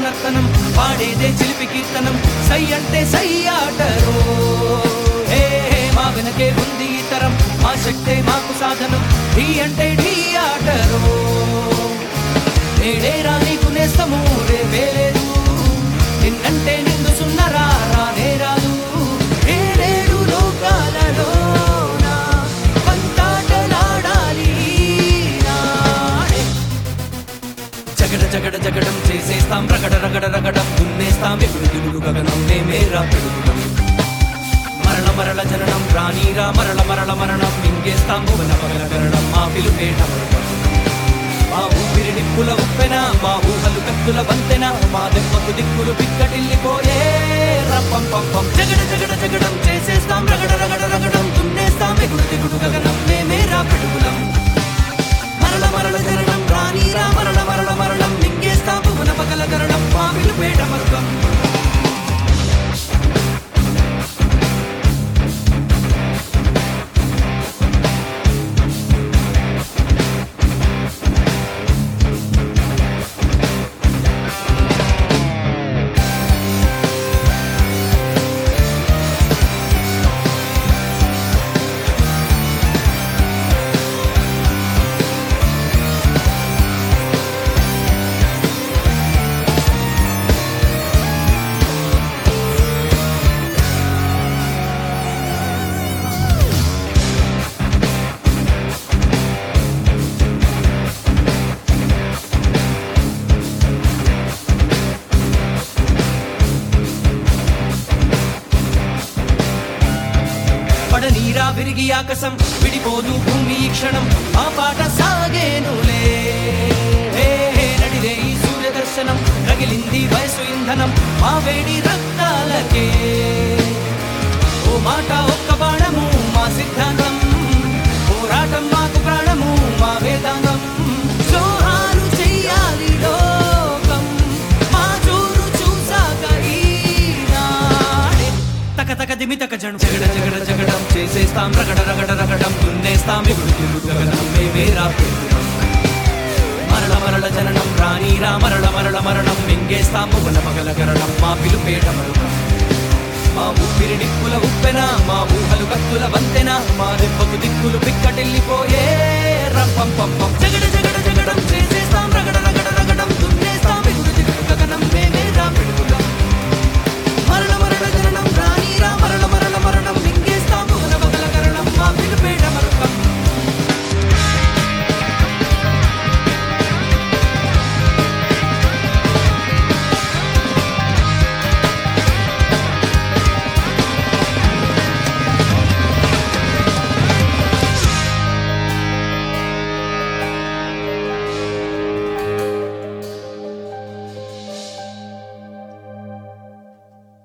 నర్తనం పాడేదే చిలిపి కీర్తనం సై అంటే సై ఆటరో హే మా వెనకే ఉంది ఈ తరం మా శక్తే మాకు సాధనం ఢీ అంటే ఢీ ఆటరో ఏడేరా నీకు నేస్తము రేపే లేదు నిన్నంటే నిండు సున్నరా రానే రాదు ఏడేడు లోకాలలో జగడ జగడం చేసేస్తాం రగడ రగడ రగడం దున్నేస్తాం ఎగుడు దిగుడు గగనం మేమేరా పెడుగుతాం మరణ మరణ జననం రానీరా మరణ మరణ మరణం మింగేస్తాం భువన పగలగరణం మా పిలుపేట మా ఊపిరి నిప్పుల ఉప్పెన మా ఊహలు కత్తుల వంతెన మా దెబ్బకు దిక్కులు పిక్కటిల్లిపోయే రప్పం పంపం జగడ జగడ జగడం చేసేస్తాం రగడ రగడ రగడం దున్నేస్తాం ఎగుడు దిగుడు గగనం మేమేరా పెడుగులం మరణ మరణ జననం రానీరా మరణ మరణ మరణం మింగేస్తాం భువన పగలగరణం మా పిలుపేట మరుగం పడనీరా విరిగి ఆకాశం విడిపోదు భూమి క్షణం ఆ పాట సాగేనులే నడిరే ఈ సూర్య దర్శనం రగిలింది వయసు ఇంధనం మా వేడి రక్తాలకే ఓ మాట ఒక్క బాణము మా సిద్ధాంతం పోరాటం మాకు ప్రాణము మా వేదాంగం జోహారు చెయ్యాలి లోకం మా జోరు చూసాక ఈనాడే తక తక దిమి తక జను జగడ జగడ జగడం చేసేస్తాం రగడ రగడ రగడం దున్నేస్తాం ఎగుడు దిగుడు గగనం మేమేరా పెడుగుతాం మరణ మరణ జననం రానీరా మరణ మరణ మరణం మింగేస్తాం భువన పగలగరణం మా పిలుపేట మరుగం మా ఊపిరి నిప్పుల ఉప్పెన మా ఊహలు కత్తుల వంతెన మా దెబ్బకు దిక్కులు పిక్కటిల్లిపోయే రంపం పంపం